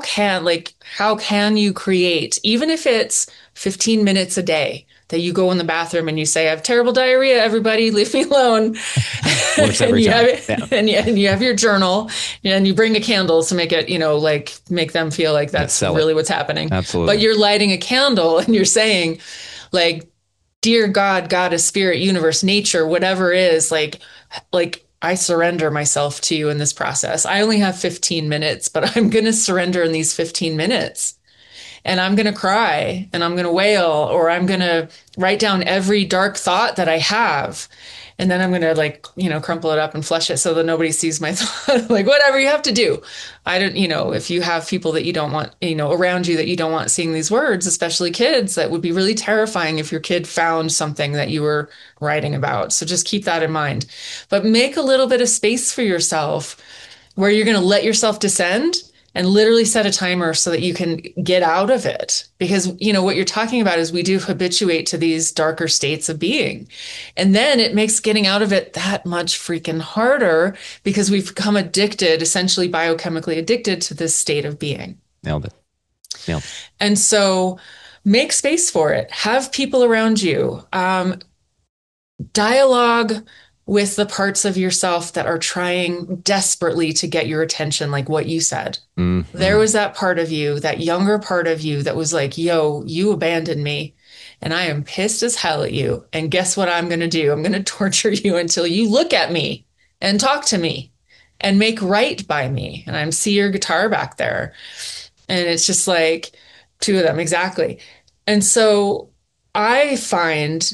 Speaker 7: can you create, even if it's 15 minutes a day, that you go in the bathroom and you say, I have terrible diarrhea, everybody, leave me alone.
Speaker 8: Works every time.
Speaker 7: And you have your journal and you bring a candle to make it, like make them feel like that's
Speaker 8: sell it.
Speaker 7: really what's happening.
Speaker 8: Absolutely.
Speaker 7: But you're lighting a candle and you're saying, like, dear God, Goddess, Spirit, Universe, Nature, whatever it is, like I surrender myself to you in this process. I only have 15 minutes, but I'm going to surrender in these 15 minutes. And I'm going to cry and I'm going to wail, or I'm going to write down every dark thought that I have. And then I'm going to crumple it up and flush it so that nobody sees my thought, like whatever you have to do. I don't, if you have people that you don't want, around you that you don't want seeing these words, especially kids, that would be really terrifying if your kid found something that you were writing about. So just keep that in mind, but make a little bit of space for yourself where you're going to let yourself descend and literally set a timer so that you can get out of it. Because, what you're talking about is we do habituate to these darker states of being. And then it makes getting out of it that much freaking harder because we've become addicted, essentially biochemically addicted to this state of being.
Speaker 8: Nailed it.
Speaker 7: And so make space for it. Have people around you. Dialogue with the parts of yourself that are trying desperately to get your attention, like what you said.
Speaker 8: Mm-hmm.
Speaker 7: There was that part of you, that younger part of you that was like, yo, you abandoned me and I am pissed as hell at you. And guess what I'm going to do? I'm going to torture you until you look at me and talk to me and make right by me. And I see your guitar back there. And it's just like 2 of them. Exactly. And so I find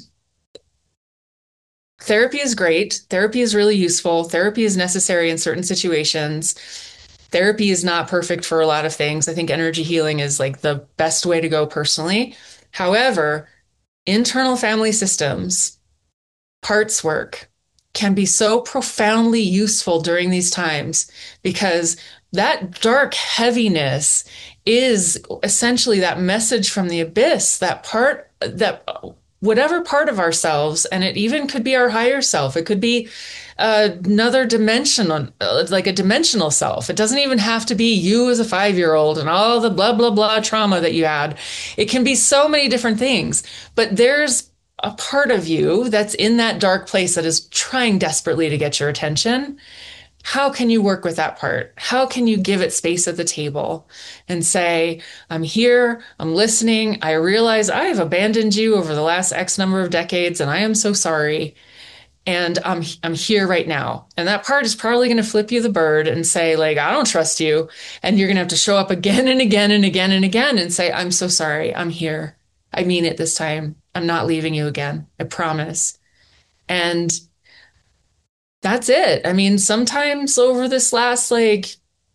Speaker 7: therapy is great. Therapy is really useful. Therapy is necessary in certain situations. Therapy is not perfect for a lot of things. I think energy healing is like the best way to go personally. However, internal family systems, parts work can be so profoundly useful during these times because that dark heaviness is essentially that message from the abyss, that part that whatever part of ourselves, and it even could be our higher self. It could be another dimension, like a dimensional self. It doesn't even have to be you as a 5-year-old and all the blah, blah, blah trauma that you had. It can be so many different things, but there's a part of you that's in that dark place that is trying desperately to get your attention. How can you work with that part? How can you give it space at the table and say, I'm here, I'm listening. I realize I have abandoned you over the last X number of decades, and I am so sorry. And I'm here right now. And that part is probably going to flip you the bird and say, like, I don't trust you. And you're going to have to show up again and again and again and again and say, I'm so sorry. I'm here. I mean it this time. I'm not leaving you again. I promise. And that's it. I mean, sometimes over this last, like,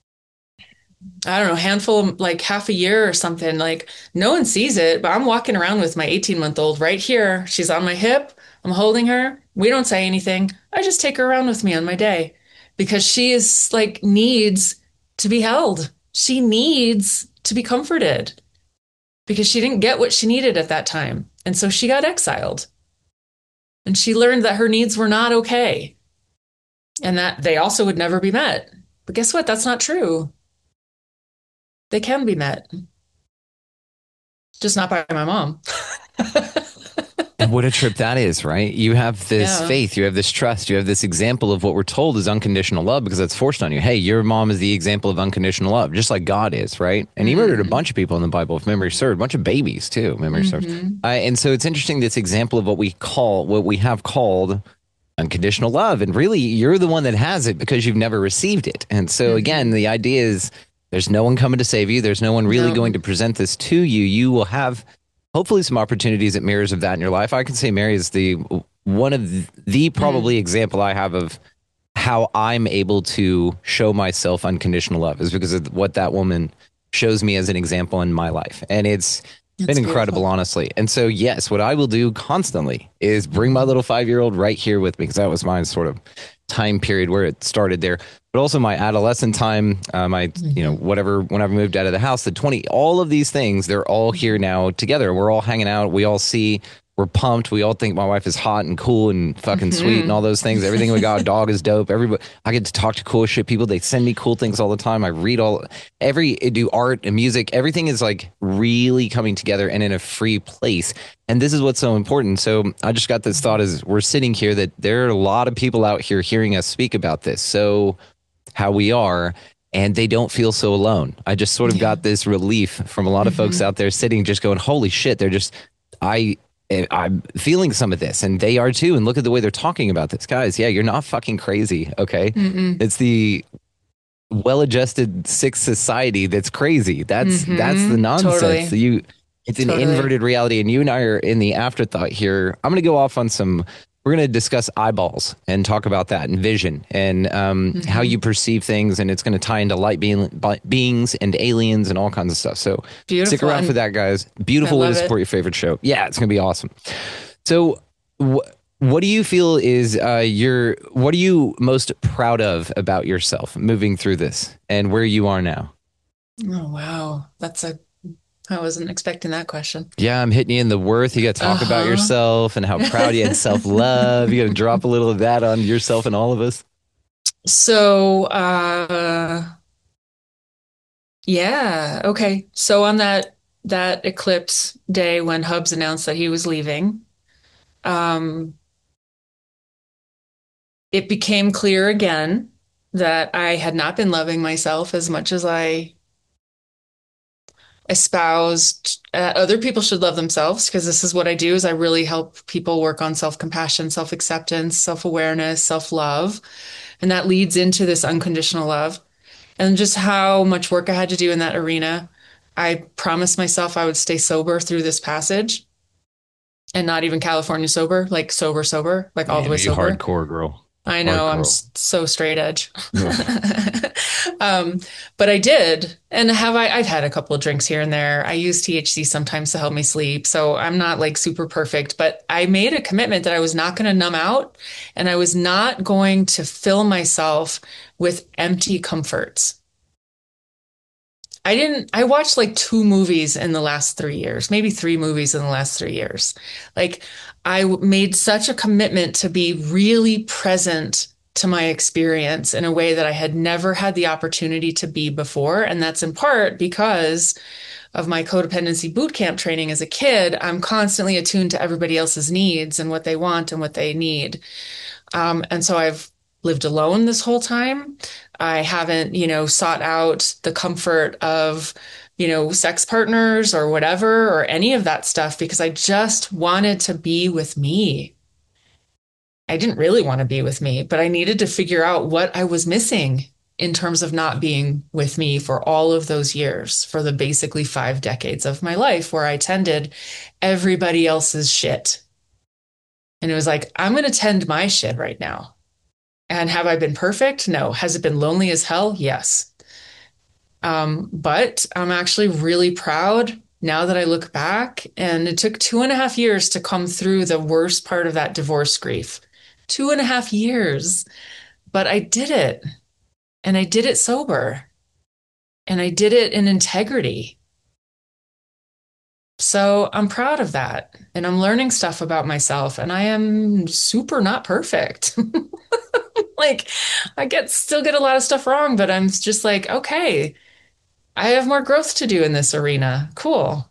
Speaker 7: I don't know, handful, like half a year or something, like no one sees it, but I'm walking around with my 18-month-old right here. She's on my hip. I'm holding her. We don't say anything. I just take her around with me on my day because she is like needs to be held. She needs to be comforted because she didn't get what she needed at that time. And so she got exiled. And she learned that her needs were not okay and that they also would never be met. But guess what? That's not true. They can be met, just not by my mom.
Speaker 8: And what a trip that is, right? You have this
Speaker 7: Yeah.
Speaker 8: faith, you have this trust, you have this example of what we're told is unconditional love because that's forced on you. Hey, your mom is the example of unconditional love, just like God is, right? And he murdered a bunch of people in the Bible, if memory serves, a bunch of babies too, if memory serves. And so it's interesting, this example of what we have called unconditional love. And really, you're the one that has it because you've never received it. And so again, the idea is there's no one coming to save you. There's no one really going to present this to you. You will have hopefully some opportunities at mirrors of that in your life. I can say Mary is the one of the probably example I have of how I'm able to show myself unconditional love is because of what that woman shows me as an example in my life. And it's been incredible,
Speaker 7: beautiful.
Speaker 8: honestly. And so, yes, what I will do constantly is bring my little 5-year-old right here with me because that was my sort of time period where it started there. But also my adolescent time, whatever, when I moved out of the house, all of these things, they're all here now together. We're all hanging out. We all see, we're pumped. We all think my wife is hot and cool and fucking sweet and all those things. Everything we got, dog is dope. Everybody, I get to talk to cool shit people. They send me cool things all the time. I read do art and music. Everything is like really coming together and in a free place. And this is what's so important. So I just got this thought as we're sitting here that there are a lot of people out here hearing us speak about this. So how we are, and they don't feel so alone. I just sort of got this relief from a lot of folks out there sitting, just going, holy shit, I'm feeling some of this, and they are too. And look at the way they're talking about this. Guys, yeah, you're not fucking crazy, okay? It's the well-adjusted sick society that's crazy. That's the nonsense.
Speaker 7: Totally.
Speaker 8: It's an inverted reality, and you and I are in the afterthought here. I'm going to go off on we're going to discuss eyeballs and talk about that and vision and how you perceive things. And it's going to tie into light beings and aliens and all kinds of stuff. So
Speaker 7: Beautiful.
Speaker 8: stick around for that, guys. Beautiful way to
Speaker 7: love it.
Speaker 8: support your favorite show. Yeah, it's going to be awesome. So what do you feel is what are you most proud of about yourself moving through this and where you are now?
Speaker 7: Oh, wow. I wasn't expecting that question.
Speaker 8: Yeah, I'm hitting you in the worth. You got to talk about yourself and how proud you are and self-love. You got to drop a little of that on yourself and all of us.
Speaker 7: So, yeah. Okay. So on that eclipse day when Hubs announced that he was leaving, it became clear again that I had not been loving myself as much as I espoused other people should love themselves, because this is what I do is I really help people work on self-compassion, self-acceptance, self-awareness, self-love. And that leads into this unconditional love and just how much work I had to do in that arena. I promised myself I would stay sober through this passage and not even California sober, like sober, like all the way sober.
Speaker 8: Hardcore girl.
Speaker 7: I know,
Speaker 8: Hardcore.
Speaker 7: I'm so straight edge. But I did. And I've had a couple of drinks here and there. I use THC sometimes to help me sleep. So I'm not like super perfect, but I made a commitment that I was not going to numb out and I was not going to fill myself with empty comforts. I watched like 2 movies in the last 3 years, maybe 3 movies in the last 3 years. Like I made such a commitment to be really present to my experience in a way that I had never had the opportunity to be before. And that's in part because of my codependency bootcamp training as a kid. I'm constantly attuned to everybody else's needs and what they want and what they need. And so I've lived alone this whole time. I haven't, sought out the comfort of, sex partners or whatever, or any of that stuff, because I just wanted to be with me. I didn't really want to be with me, but I needed to figure out what I was missing in terms of not being with me for all of those years, for the basically 5 decades of my life where I tended everybody else's shit. And it was like, I'm going to tend my shit right now. And have I been perfect? No. Has it been lonely as hell? Yes. But I'm actually really proud now that I look back, and it took 2.5 years to come through the worst part of that divorce grief. 2.5 years, but I did it, and I did it sober, and I did it in integrity. So I'm proud of that, and I'm learning stuff about myself, and I am super not perfect. Like, still get a lot of stuff wrong, but I'm just like, okay, I have more growth to do in this arena. Cool.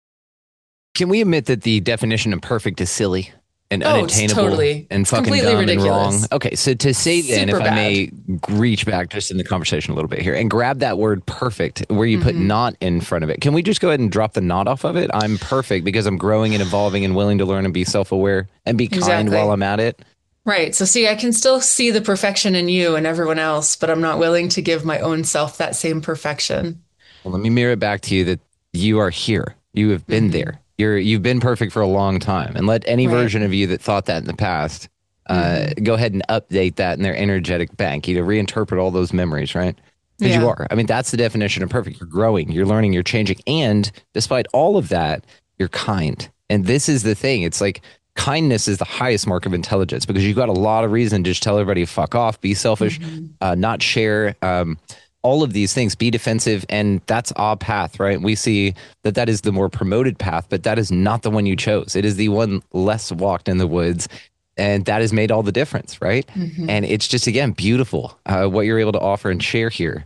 Speaker 8: Can we admit that the definition of perfect is silly and unattainable
Speaker 7: totally.
Speaker 8: and
Speaker 7: It's
Speaker 8: fucking
Speaker 7: completely
Speaker 8: dumb
Speaker 7: ridiculous.
Speaker 8: and wrong? Okay, so to say then, if
Speaker 7: Super
Speaker 8: I may reach back just in the conversation a little bit here and grab that word perfect where you put not in front of it, can we just go ahead and drop the not off of it? I'm perfect because I'm growing and evolving and willing to learn and be self-aware and be kind
Speaker 7: Exactly.
Speaker 8: while I'm at it.
Speaker 7: Right. So see, I can still see the perfection in you and everyone else, but I'm not willing to give my own self that same perfection.
Speaker 8: Well, let me mirror it back to you that you are here. You have been there. You've been perfect for a long time. And let any
Speaker 7: Right.
Speaker 8: version of you that thought that in the past, go ahead and update that in their energetic bank. Reinterpret all those memories, right? Because you
Speaker 7: Yeah.
Speaker 8: are. I mean, that's the definition of perfect. You're growing, you're learning, you're changing. And despite all of that, you're kind. And this is the thing. It's like kindness is the highest mark of intelligence because you've got a lot of reason to just tell everybody, fuck off, be selfish, not share, all of these things, be defensive. And that's our path, right? We see that is the more promoted path, but that is not the one you chose. It is the one less walked in the woods. And that has made all the difference, right? And it's just, again, beautiful what you're able to offer and share here.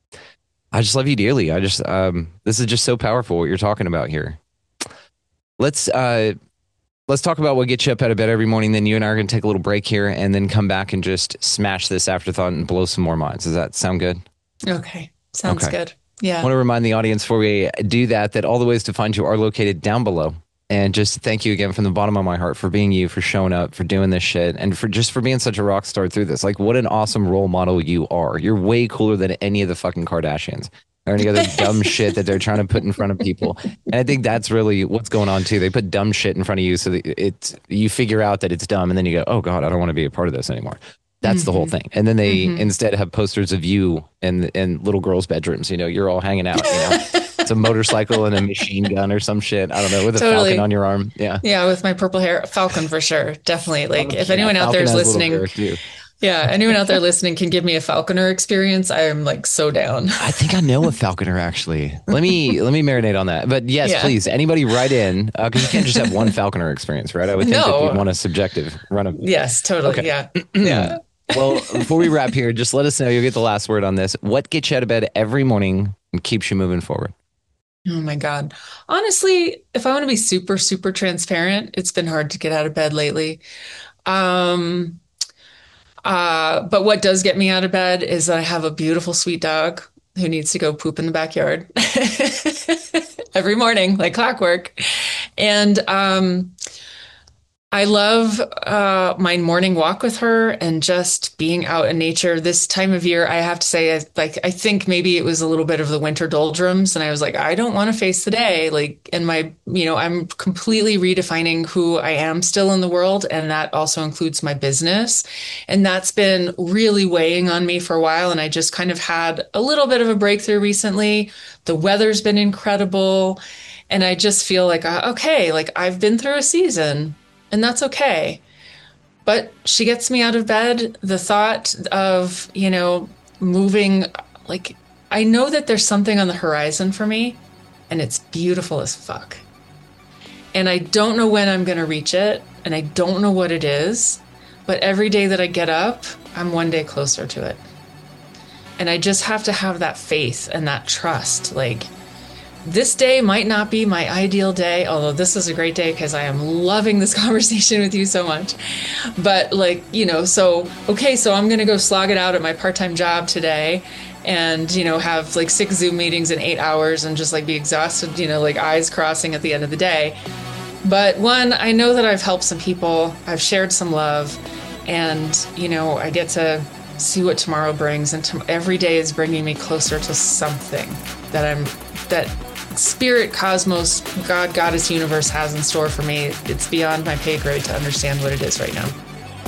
Speaker 8: I just love you dearly. This is just so powerful what you're talking about here. Let's talk about what gets you up out of bed every morning. Then you and I are going to take a little break here and then come back and just smash this afterthought and blow some more minds. Does that sound good?
Speaker 7: Okay. Sounds
Speaker 8: Okay.
Speaker 7: good. Yeah.
Speaker 8: I want to remind the audience before we do that all the ways to find you are located down below. And just thank you again from the bottom of my heart for being you, for showing up, for doing this shit, and for being such a rock star through this. Like, what an awesome role model you are. You're way cooler than any of the fucking Kardashians or any other dumb shit that they're trying to put in front of people. And I think that's really what's going on too. They put dumb shit in front of you so that you figure out that it's dumb, and then you go, oh God, I don't want to be a part of this anymore. That's the whole thing. And then they instead have posters of you in little girls' bedrooms. You're all hanging out. It's a motorcycle and a machine gun or some shit. I don't know, with a
Speaker 7: Totally.
Speaker 8: falcon on your arm. Yeah.
Speaker 7: Yeah, with my purple hair, falcon for sure. Definitely. Like, if anyone out
Speaker 8: Falcon
Speaker 7: there is
Speaker 8: has little
Speaker 7: listening,
Speaker 8: hair, too.
Speaker 7: yeah, anyone out there listening can give me a falconer experience, I am like so down.
Speaker 8: I think I know a falconer actually. Let me marinate on that. But yes,
Speaker 7: Yeah.
Speaker 8: please, anybody write in because you can't just have one falconer experience, right? I would think that
Speaker 7: No.
Speaker 8: you'd want a subjective run of.
Speaker 7: Yes, totally.
Speaker 8: Okay.
Speaker 7: Yeah. Yeah.
Speaker 8: Well, before we wrap here, just let us know. You'll get the last word on this. What gets you out of bed every morning and keeps you moving forward?
Speaker 7: Oh my God. Honestly, if I want to be super, super transparent, it's been hard to get out of bed lately. But what does get me out of bed is that I have a beautiful, sweet dog who needs to go poop in the backyard every morning, like clockwork. And I love my morning walk with her and just being out in nature. This time of year, I have to say, I think maybe it was a little bit of the winter doldrums, and I was like, I don't want to face the day. Like, and I'm completely redefining who I am still in the world, and that also includes my business. And that's been really weighing on me for a while, and I just kind of had a little bit of a breakthrough recently. The weather's been incredible, and I just feel like, okay, like I've been through a season. And that's okay. But she gets me out of bed. The thought of, moving, like, I know that there's something on the horizon for me, and it's beautiful as fuck. And I don't know when I'm going to reach it, and I don't know what it is. But every day that I get up, I'm one day closer to it. And I just have to have that faith and that trust. Like, this day might not be my ideal day, although this is a great day because I am loving this conversation with you so much. But so I'm going to go slog it out at my part-time job today and, have like 6 Zoom meetings in 8 hours and just like be exhausted, like eyes crossing at the end of the day. But one, I know that I've helped some people. I've shared some love. And, I get to see what tomorrow brings. And every day is bringing me closer to something that spirit, cosmos, God, goddess, universe has in store for me. It's beyond my pay grade to understand what it is right now.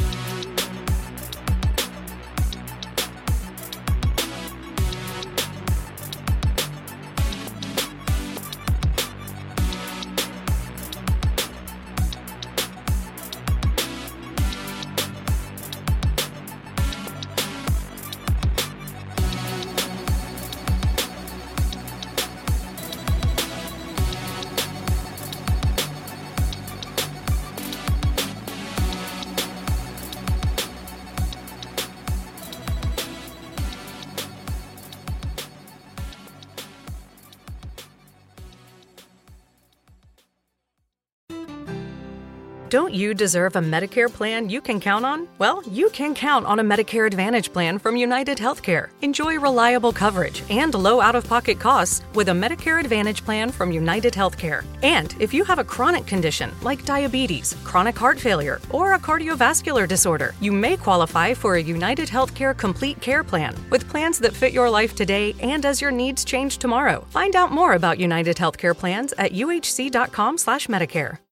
Speaker 3: Don't you deserve a Medicare plan you can count on? Well, you can count on a Medicare Advantage plan from United Healthcare. Enjoy reliable coverage and low out-of-pocket costs with a Medicare Advantage plan from United Healthcare. And if you have a chronic condition like diabetes, chronic heart failure, or a cardiovascular disorder, you may qualify for a United Healthcare Complete Care Plan with plans that fit your life today and as your needs change tomorrow. Find out more about United Healthcare plans at uhc.com/Medicare.